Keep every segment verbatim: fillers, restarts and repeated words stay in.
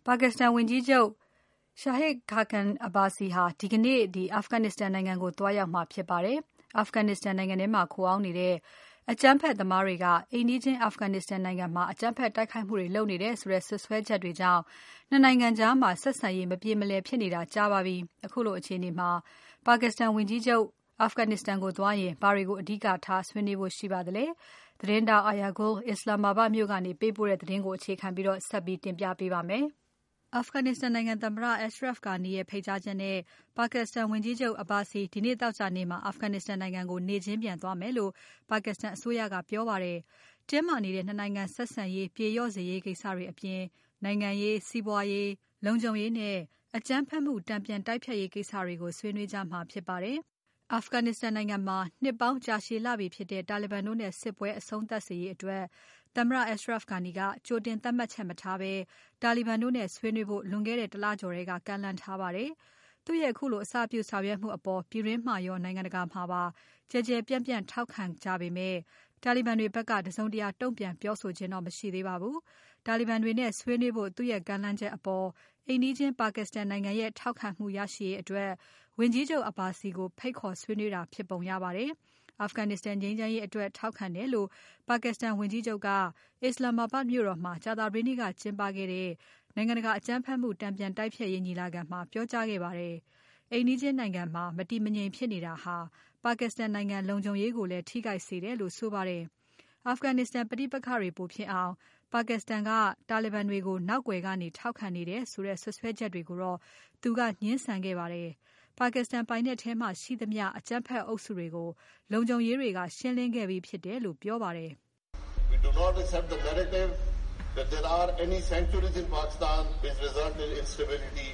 ပါကစ္စတန်ဝန်ကြီးချုပ် Shahid Khaqan Abbasi ဟာဒီကနေ့ Afghanistan နိုင်ငံကိုသွားရောက်မှာဖြစ်ပါတယ်။ Afghanistan နိုင်ငံထဲမှာခိုအောင်းနေတဲ့အကြမ်းဖက်သမားတွေကအိမ်နီးချင်း Afghanistan နိုင်ငံမှာအကြမ်းဖက်တိုက်ခိုက်မှုတွေလုပ်နေတယ်ဆိုတဲ့စွပ်စွဲချက်တွေကြောင့်နှစ်နိုင်ငံကြားမှာဆက်ဆံရေးမပြေမလည်ဖြစ်နေတာကြာပါပြီ။ အခုလိုအခြေအနေမှာပါကစ္စတန်ဝန်ကြီးချုပ် Afghanistan ကိုသွားရင်ဘာတွေကိုအဓိကထားဆွေးနွေးဖို့ရှိပါသလဲ။ သတင်းထောက် Aya Gul Islamabad မြို့ကနေပေးပို့တဲ့သတင်းကိုအခြေခံပြီးဆက်ပြီးတင်ပြပေးပါမယ်။ Afghanistan နိုင်ငံသမ္မတ Ashraf Ghani ရဲ့ဖိတ်ကြားချက်နဲ့ပါကစ္စတန်ဝန်ကြီးချုပ် Abbasi ဒီနေ့သောကြာနေ့မှာ Afghanistan နိုင်ငံကိုနေ့ချင်းပြန်သွားမယ်လို့ပါကစ္စတန်အစိုးရကပြောပါတယ်။ တင်းမာနေတဲ့နှစ်နိုင်ငံဆက်ဆံရေးပြေလျော့စေရေးကိစ္စတွေအပြင် နိုင်ငံရေး။ စီးပွားရေး။ လုံခြုံရေးနဲ့အကြမ်းဖက်မှုတန်ပြန်တိုက်ဖျက်ရေးကိစ္စတွေကိုဆွေးနွေးကြမှာဖြစ်ပါတယ်။ Afghanistan နိုင်ငံမှာနှစ်ပေါင်းကြာရှည်လပြီဖြစ်တဲ့ တာလီဘန်တို့နဲ့စစ်ပွဲအဆုံးသတ်စေရေးအတွက်သမ္မတ Ashraf Ghani ကကြိုတင်သတ်မှတ်ချက်မထားဘဲတာလီဘန်တို့နဲ့ဆွေးနွေးဖို့လွန်ခဲ့တဲ့တလကျော်ထဲကကမ်းလှမ်းထားပါတယ်။ သူ့ရဲ့ခုလိုအစပြုဆောင်ရွက်မှုအပေါ်ပြည်တွင်းမှာရောနိုင်ငံတကာမှာပါကျယ်ကျယ်ပြန့်ပြန့်ထောက်ခံကြပေမဲ့တာလီဘန်တွေဖက်ကတစုံတရာတုံ့ပြန်ပြောဆိုခြင်းတော့မရှိသေးပါဘူး။ တာလီဘန်တွေနဲ့ဆွေးနွေးဖို့သူ့ရဲ့ကမ်းလှမ်းချက်အပေါ်အိမ်နီးချင်းပါကစ္စတန်နိုင်ငံရဲ့ထောက်ခံမှုရရှိရေးအတွက်ဝန်ကြီးချုပ် Abbasi ကိုဖိတ်ခေါ်ဆွေးနွေးတာဖြစ်ပုံရပါတယ်။ Afghanistan ငြိမ်းချမ်းရေးအတွက်ထောက်ခံတယ်လို့ပါကစ္စတန်ဝန်ကြီးချုပ်က Islamabad မြို့တော်မှာကြာသပတေးနေ့ကကျင်းပခဲ့တဲ့နိုင်ငံတကာအကြမ်းဖက်မှုတန်ပြန်တိုက်ဖျက်ရေးညီလာခံမှာပြောကြားခဲ့ပါတယ်။ အိမ်နီးချင်းနိုင်ငံမှာမတည်မငြိမ်ဖြစ်နေတာဟာပါကစ္စတန်နိုင်ငံလုံခြုံရေးကိုလည်းထိခိုက်စေတယ်လို့ဆိုပါတယ်။ Afghanistan ပဋိပက္ခတွေပိုဖြစ်အောင်ပါကစ္စတန်ကတာလီဘန်တွေကိုနောက်ကွယ်ကနေထောက်ခံနေတယ်ဆိုတဲ့စွပ်စွဲချက်တွေကိုတော့သူကငြင်းဆန်ခဲ့ပါတယ်။ ပါကစ္စတန်ပိုင်နက်ထဲမှာရှိသမျှအကြမ်းဖက်အုပ်စုတွေကိုလုံခြုံရေးတွေကရှင်းလင်းခဲ့ပြီးဖြစ်တယ်လို့ပြောပါတယ်။ We do not accept the narrative that there are any sanctuaries in Pakistan which result in instability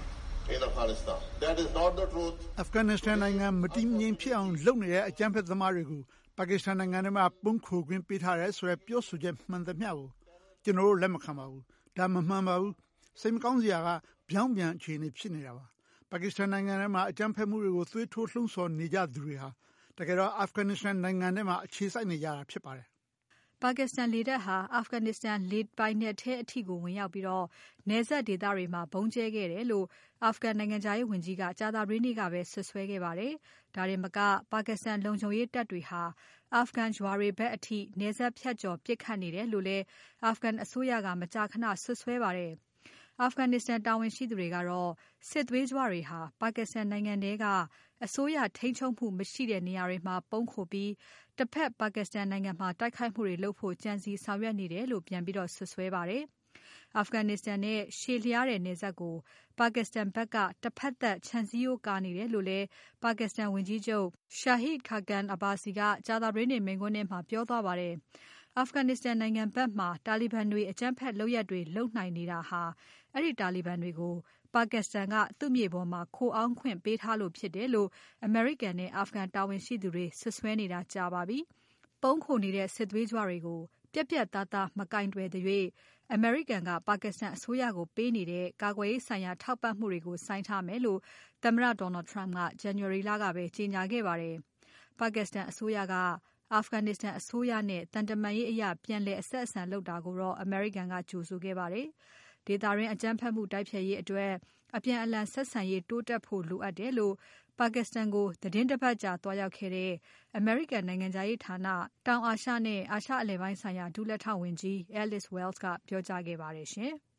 in Afghanistan. That is not the truth. Afghanistan နိုင်ငံမတည်မငြိမ်ဖြစ်အောင်လုပ်နေတဲ့အကြမ်းဖက်သမားတွေကိုပါကစ္စတန်နိုင်ငံထဲမှာပုန်းခိုခွင့်ပေးထားတယ်ဆိုတဲ့ပြောဆိုချက်မှန်သမျှကိုကျွန်တော်တို့လက်မခံပါဘူး။ဒါမမှန်ပါဘူး။စိတ်မကောင်းစရာကပြောင်းပြန်အခြေအနေဖြစ်နေတာပါ။ပါကစ္စတန်နိုင်ငံထဲမှာအကြမ်းဖက်မှုတွေကိုသွေးထိုးလှုံ့ဆော်နေကြသူတွေဟာတကယ်တော့ Afghanistan နိုင်ငံထဲမှာအခြေစိုက်နေကြတာဖြစ်ပါတယ်။ပါကစ္စတန်လေတပ်ဟာ Afghanistan လေပိုင်နက်ထဲအထိကိုဝင်ရောက်ပြီးနယ်စပ်ဒေသတွေမှာဗုံးကြဲခဲ့တယ်လို့ Afghan နိုင်ငံခြားရေးဝန်ကြီးကကြာသပတေးနေ့ကပဲစွပ်စွဲခဲ့ပါတယ်။ ဒါတင်မကပါကစ္စတန်လုံခြုံရေးတပ်တွေဟာ Afghan ရွာတွေဘက်အထိနယ်စပ်ဖြတ်ကျော်ပစ်ခတ်နေတယ်လို့လည်း Afghan အစိုးရကမကြာခဏစွပ်စွဲပါတယ်။ Afghanistan တာဝန်ရှိသူတွေကတော့စစ်သွေးကြွတွေဟာပါကစ္စတန်နိုင်ငံထဲကအစိုးရထိန်းချုပ်မှုမရှိတဲ့နေရာတွေမှာပုန်းခိုပြီးတဖက်ပါကစ္စတန်နိုင်ငံမှာတိုက်ခိုက်မှုတွေလုပ်ဖို့ကြံစည်ဆောင်ရွက်နေတယ်လို့ပြန်ပြီးစွပ်စွဲပါတယ်။ Afghanistan နဲ့ရှည်လျားတဲ့နယ်စပ်ကိုပါကစ္စတန်ဖက်ကတဖက်သတ်ခြံစည်းရိုးကာနေတယ်လို့လည်းပါကစ္စတန်ဝန်ကြီးချုပ် Shahid Khaqan Abbasi ကကြာသပတေးနေ့မိန့်ခွန်းထဲမှာပြောသွားပါတယ်။ Afghanistan နိုင်ငံဖက်မှာတာလီဘန်တွေအကြမ်းဖက်လုပ်ရပ်တွေလုပ်နိုင်နေတာဟာအဲဒီတာလီဘန်တွေကိုပါကစ္စတန်ကသူ့မြေပေါ်မှာခိုအောင်းခွင့်ပေးထားလို့ဖြစ်တယ်လို့အမေရိကန်နဲ့ Afghan တာဝန်ရှိသူတွေစွပ်စွဲနေတာကြာပါပြီ။ ပုန်းခိုနေတဲ့စစ်သွေးကြွတွေကိုပြတ်ပြတ်သားသားမကိုင်တွယ်သရွေ့အမေရိကန်ကပါကစ္စတန်အစိုးရကိုပေးနေတဲ့ကာကွယ်ရေးဆိုင်ရာထောက်ပံ့မှုတွေကိုဆိုင်းထားမယ်လို့သမ္မတ Donald Trump က January လကပဲကြေညာခဲ့ပါတယ်။ ပါကစ္စတန်အစိုးရက Afghanistan အစိုးရနဲ့သံတမန်ရေးအရပြန်လည်အဆက်အဆံလုပ်တာကိုတော့အမေရိကန်ကကြိုဆိုခဲ့ပါတယ်။ ဒေသတွင်းအကြမ်းဖက်မှုတိုက်ဖျက်ရေးအတွက်အပြန်အလှန်ဆက်ဆံရေးတိုးတက်ဖို့လိုအပ်တယ်လို့ပါကစ္စတန်ကိုသီတင်းတပတ်ကြာသွားရောက်ခဲ့တဲ့အမေရိကန်နိုင်ငံခြားရေးဌာနတောင်အာရှနဲ့အာရှအလယ်ပိုင်းဆိုင်ရာဒုလက်ထောက်ဝန်ကြီး Alice Wells ကပြောကြားခဲ့ပါတယ်ရှင်။